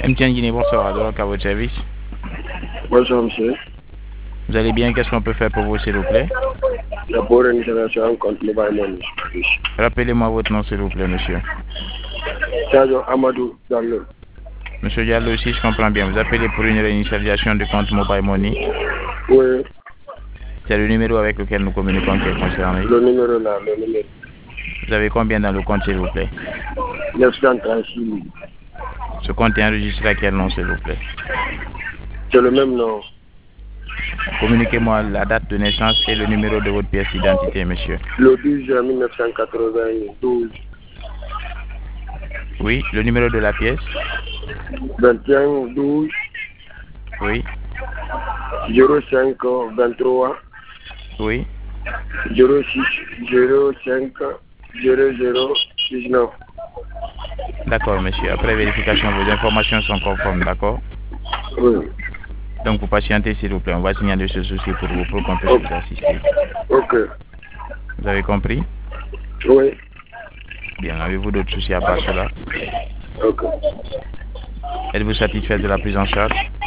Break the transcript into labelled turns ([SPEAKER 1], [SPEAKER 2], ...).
[SPEAKER 1] MTN Guinée, bonsoir, donc à votre service.
[SPEAKER 2] Bonjour monsieur.
[SPEAKER 1] Vous allez bien? Qu'est-ce qu'on peut faire pour vous, s'il vous plaît?
[SPEAKER 2] La pour une installation compte mobile money.
[SPEAKER 1] Rappelez-moi votre nom, s'il vous plaît, monsieur.
[SPEAKER 2] Sadio Amadou Diallo.
[SPEAKER 1] Monsieur Diallo, si je comprends bien, vous appelez pour une réinitialisation de compte Mobile Money.
[SPEAKER 2] Oui,
[SPEAKER 1] C'est le numéro avec lequel nous communiquons qui est concerné.
[SPEAKER 2] le numéro là, le numéro.
[SPEAKER 1] Vous avez combien dans le compte, s'il vous plaît?
[SPEAKER 2] 936 000.
[SPEAKER 1] Ce compte est enregistré à quel nom, s'il vous plaît?
[SPEAKER 2] C'est le même nom.
[SPEAKER 1] Communiquez-moi la date de naissance et le numéro de votre pièce d'identité, monsieur.
[SPEAKER 2] Le 12 juin 1992.
[SPEAKER 1] Oui, le numéro de la pièce?
[SPEAKER 2] 21 12
[SPEAKER 1] Oui,
[SPEAKER 2] 05 23
[SPEAKER 1] oui.
[SPEAKER 2] 06 05 00 19.
[SPEAKER 1] D'accord, monsieur. Après vérification, vos informations sont conformes, d'accord?
[SPEAKER 2] Oui.
[SPEAKER 1] Donc, vous patientez, s'il vous plaît. On va signaler ce souci pour vous, pour qu'on puisse vous assister.
[SPEAKER 2] Ok.
[SPEAKER 1] Vous avez compris?
[SPEAKER 2] Oui.
[SPEAKER 1] Bien, avez-vous d'autres soucis à part cela?
[SPEAKER 2] Ok.
[SPEAKER 1] Êtes-vous satisfait de la prise en charge?